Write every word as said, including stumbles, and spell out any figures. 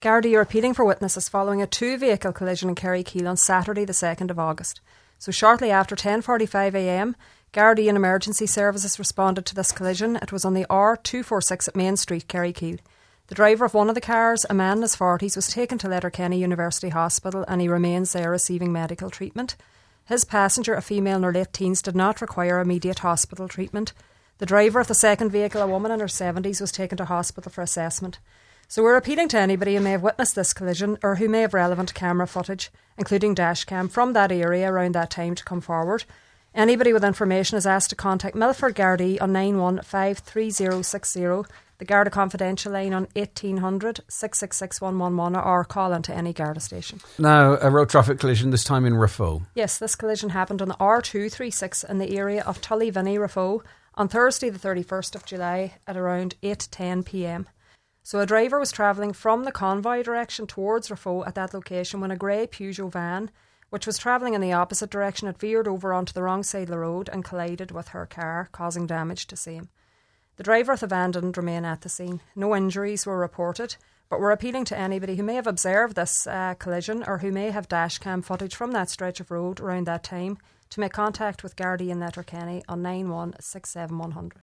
Gardaí are appealing for witnesses following a two-vehicle collision in Kerrykeele on Saturday the second of August. So shortly after ten forty-five a m, Gardaí and emergency services responded to this collision. It was on the R two forty-six at Main Street, Kerrykeele. The driver of one of the cars, a man in his forties, was taken to Letterkenny University Hospital and he remains there receiving medical treatment. His passenger, a female in her late teens, did not require immediate hospital treatment. The driver of the second vehicle, a woman in her seventies, was taken to hospital for assessment. So we're appealing to anybody who may have witnessed this collision or who may have relevant camera footage, including dashcam, from that area around that time to come forward. Anybody with information is asked to contact Milford Gardaí on nine one five three zero six zero, the Garda Confidential line on eighteen hundred, six six six, one one one, or call into any Garda station. Now, a road traffic collision, this time in Raphoe. Yes, this collision happened on the R two thirty-six in the area of Tullyvinny, Raphoe, on Thursday the thirty-first of July at around eight ten p m. So a driver was travelling from the convoy direction towards Raphoe at that location when a grey Peugeot van, which was travelling in the opposite direction, had veered over onto the wrong side of the road and collided with her car, causing damage to same. The driver of the van didn't remain at the scene. No injuries were reported, but we're appealing to anybody who may have observed this uh, collision or who may have dashcam footage from that stretch of road around that time to make contact with Gardaí in Letterkenny on nine one six seven one hundred.